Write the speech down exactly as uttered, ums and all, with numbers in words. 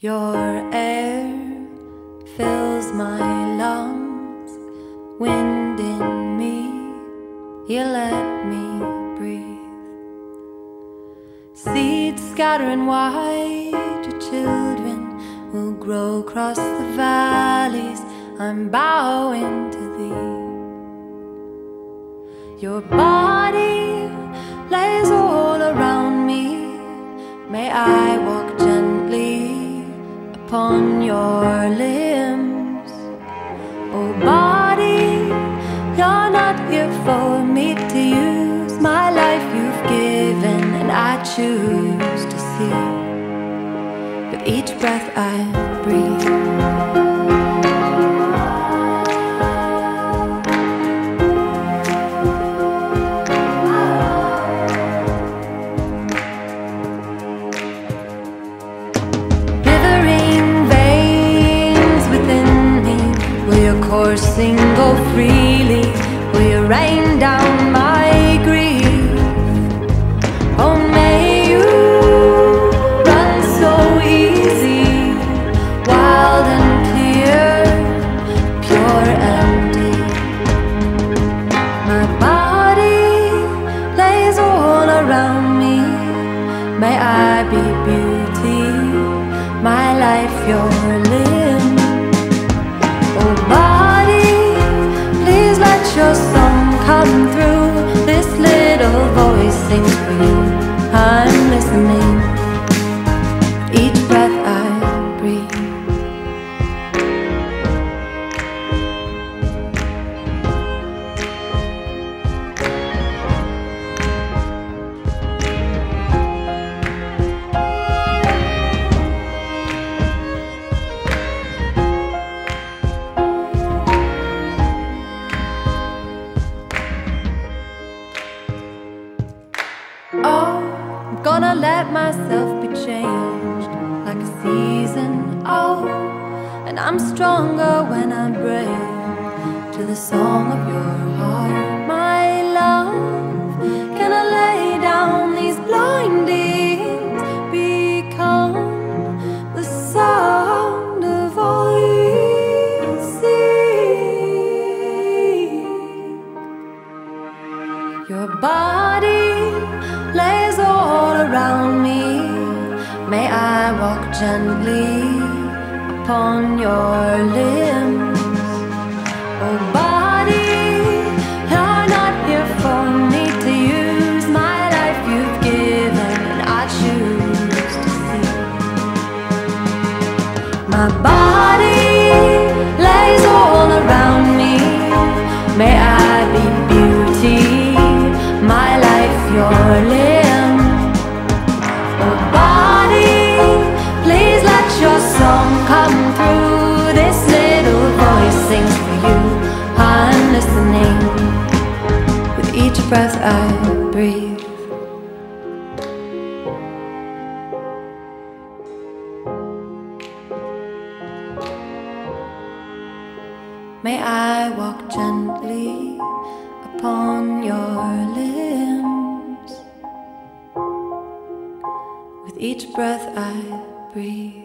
Your air fills my lungs, wind in me, you let me breathe. Seeds scattering wide, your children will grow across the valleys. I'm bowing to thee. Your body lays all around me. May I walk gently upon your limbs. Oh body, you're not here for me to use. My life you've given and I choose to see. With each breath I breathe, coursing, go freely. Will you rain down my grief? Oh, may you run so easy, wild and clear, pure and deep. My body lays all around me. May I be beauty, my life your limb. Oh, body, please let your song come through. This little voice sings for you. I'm listening. Each breath I breathe. Oh, I'm gonna let myself be changed like a season. Oh, and I'm stronger when I'm brave to the song of your heart. My love, can I lay down these blindings? Become the sound of all you see. Your body lays all around me. May I walk gently upon your limbs. Oh body, you're not here for me to use. My life you've given and I choose to see. My body lays all around me. May I be beauty, my life your limb. Oh body, please let your song come through. This little voice sings for you. I'm listening. With each breath I breathe. May I walk gently upon your limbs. With each breath I breathe.